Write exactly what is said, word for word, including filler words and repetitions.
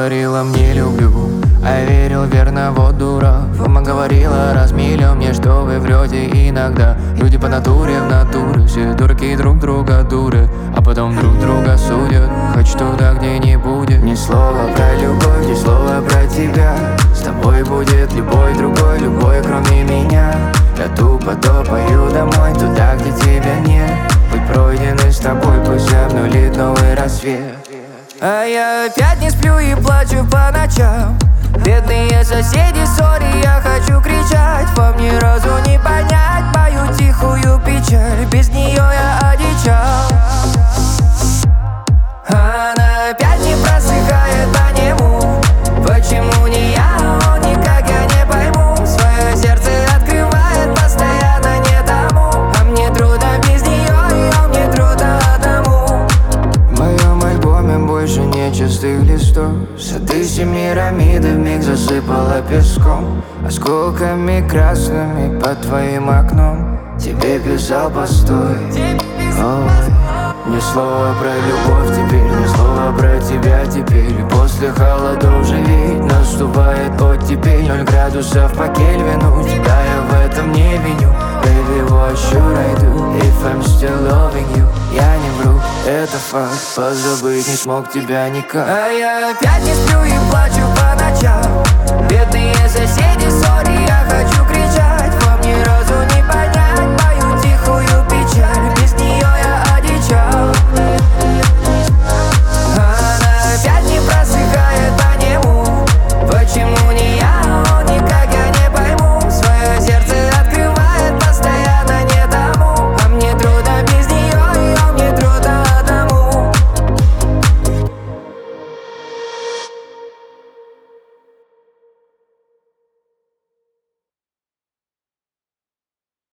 говорила мне люблю, а я верил верно, вот дура. Мама говорила раз миллион мне, что вы врете иногда. Люди по натуре в натуре, все дураки друг друга дуры, а потом друг друга судят. Хочу туда, где не будет ни слова про любовь, ни слова про тебя. С тобой будет любой другой, любой кроме меня. Я тупо топаю домой, туда, где тебя нет. Путь пройденный с тобой, пусть обнулит новый рассвет. А я опять не сплю и плачу по ночам. Бедные соседи, сори, я хочу кричать. Вам ни разу не понять мою тихую печаль. Без нее я одичал. Она опять не просыхает по нему. Почему не я, он никак я не пойму. Свое сердце открывает постоянно не тому. А мне трудно без нее, и мне трудно одному. В моем альбоме больше нет чистых листов. Сады Семирамиды вмиг засыпала песком. Осколками красными под твоим окном тебе писал постой. Ой. Ни слова про любовь теперь, ни слова про тебя теперь. После холодов же ведь наступает оттепель. Ноль градусов по Кельвину, тебя я в этом не виню. Baby, what should I do if I'm still loving you? Я не вру, это факт, позабыть не смог тебя никак. А я опять не сплю и плачу